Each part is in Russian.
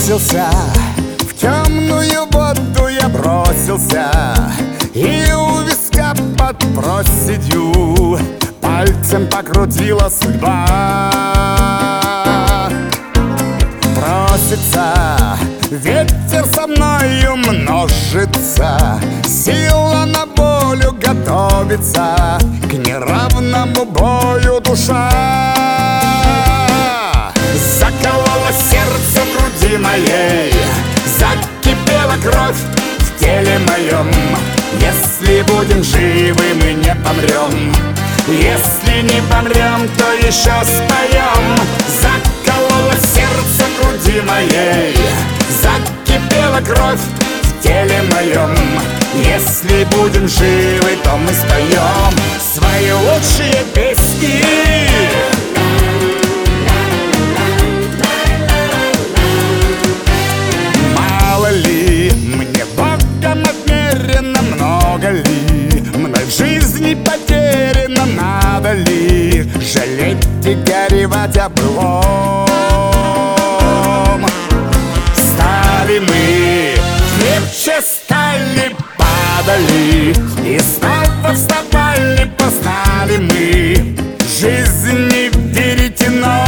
бросился, в темную воду я бросился, и у виска под проседью пальцем покрутила судьба. Просится ветер, со мною множится, сила на волю готовится, к неравному бою душа. Заколола сердце в груди моей, закипела кровь в теле моем. Если будем живы, мы не помрем, если не помрем, то еще споем. Заколола сердце в груди моей, закипела кровь в теле моем. Если будем живы, то мы споем свои лучшие песни. Мало ли мне Богом отмерено, много ли мной в жизни потеряно, надо ли жалеть и горевать о былом. Стали мы крепче, стали, падали и снова вставали, познали мы жизни веретено.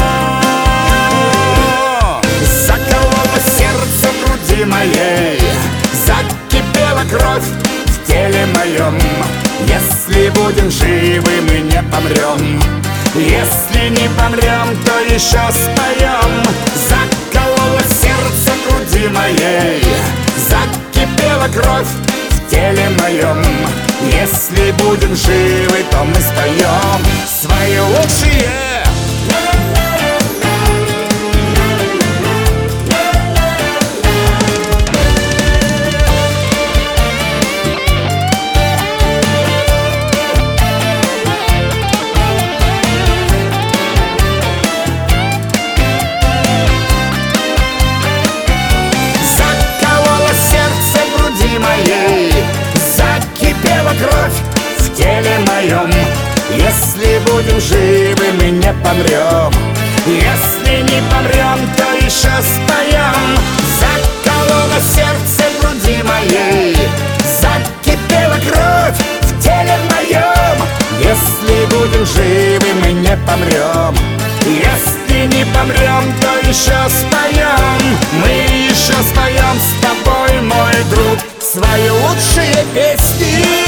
Заколола сердце в груди моей, закипела кровь в теле моем. Если будем живы, мы не помрем, если не помрем, то еще споем. Заколола сердце в груди моей, закипела кровь в теле моем. Если будем живы, то мы споем свои лучшие. Закипела кровь в теле моем. Если будем живы, мы не помрем, если не помрем, то еще споем. Заколола сердце в груди моей, закипела кровь в теле моем. Если будем живы, мы не помрем, если не помрем, то еще споем. Мы еще споем с тобой, мой друг, свои лучшие песни.